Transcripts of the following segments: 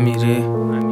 امیری.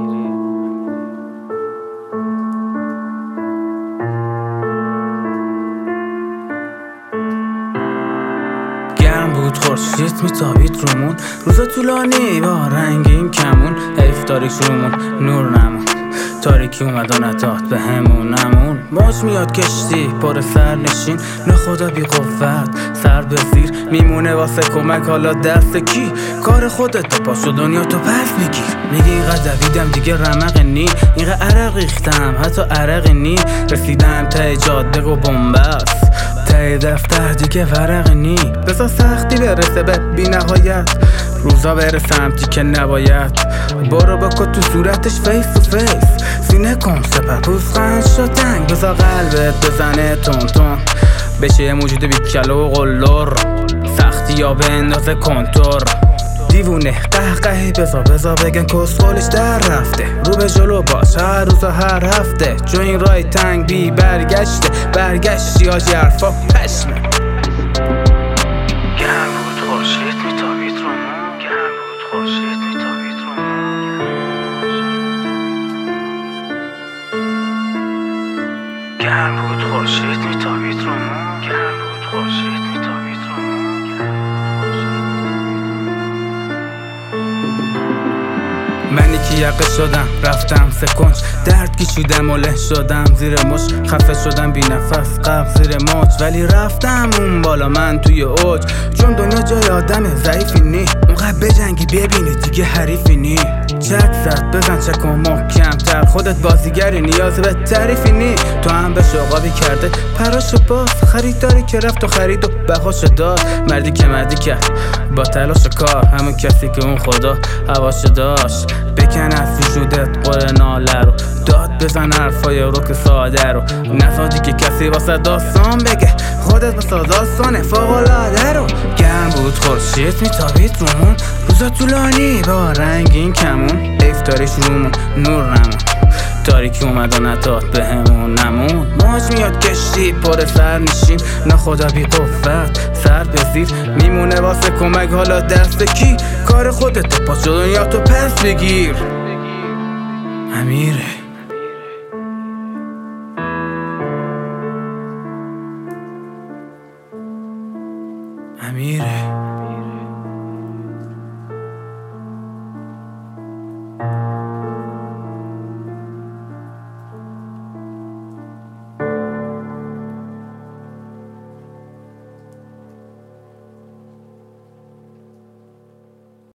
گرم بود خورشید میتابید رومون، روزا طولانی با رنگین کمون، حیف تاریک رومون نور نمون، تاریکی اومد و نداد به همونمون. موج میاد کشتی پر سر نشین، نه خدا بی قوت سر به زیر میمونه واسه کمک، حالا دست کی؟ کار خودت، پاشو دنیا تو پس بگیر. میگی اینقدر دویدم دیگه رمق نی، اینقدر عرق ریختم حتی عرق نی، رسیدم ته جاده و بنبست، ته دفتر دیگه ورق نی. بذار سختی برسه به بی نهایت، روزا بره سمتی که نباید، برو بکن تو صورتش فیس تو فیس، سینه کن سپر پوزخند شد تنگ، بذار قلبت بزنه تون تون، بشه یه موجود بی کلو و قلور، سختی یا به اندازه کنتور. دیوونه قهقهی بذار بگن کسخالش در رفته، رو به جلو باش هر روز و هر هفته، جو این رای تنگ بی برگشته، برگشتی آجی حرفا پشمه. گرم بود خورشید میتابید رومون، گرم بود خورشید میتابید رومون، گرم بود خورشید میتابید رومون، گرم بود خورشید میتابید رومون. منی که یقه شدم رفتم سکنج، درد گیشیدم و له شدم زیر مش، خفه شدم بی نفس قبل زیر موج، ولی رفتم اون بالا من توی اوج، چون دنیا جای آدم ضعیفی نی، اونقدر بجنگی ببینی دیگه حریفی نی، چک زد بزن چک و محکم تر، خودت بازیگری نیاز به تعریفی نی، تو هم به شغابی کرده پراشو باز، خریداری که رفت و خرید و بهاشو داد، مردی که مردی کرد با تلاش کار، همون کسی که اون خدا هواشو داشت، بکن از وجودت قره ناله رو، داد بزن حرفای رو که ساده رو، نزادی که کسی واسه داستان بگه، خودت واسه داستانه فوق‌العاده رو. گرم بود خورشید میتابید رومون، روزا طولانی با رنگین کمون، حیف تاریک رومون نور نمون، تاریکی اومد و نداد به همون نمون. موج میاد کشتی پر سر نشین، نه خدا بی قوت سر به زیر میمونه واسه کمک، حالا دست کی؟ کار خودت، پاشو دنیا تو پس بگیر. امیره.